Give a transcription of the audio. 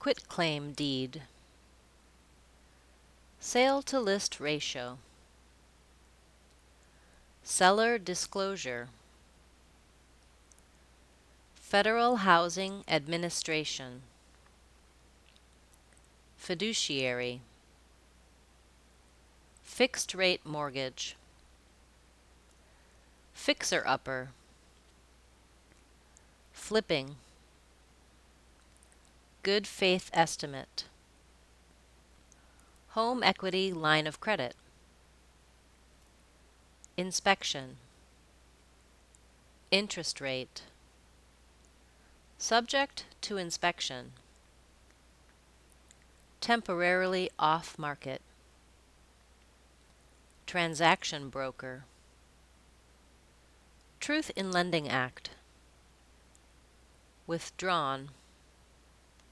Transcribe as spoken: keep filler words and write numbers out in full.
Quitclaim deed. Sale to list ratio. Seller disclosure. Federal Housing Administration. Fiduciary. Fixed rate mortgage. Fixer-upper. Flipping. Good faith estimate. Home equity line of credit. Inspection. Interest rate. Subject to inspection. Temporarily off market. Transaction broker. Truth in Lending Act. Withdrawn.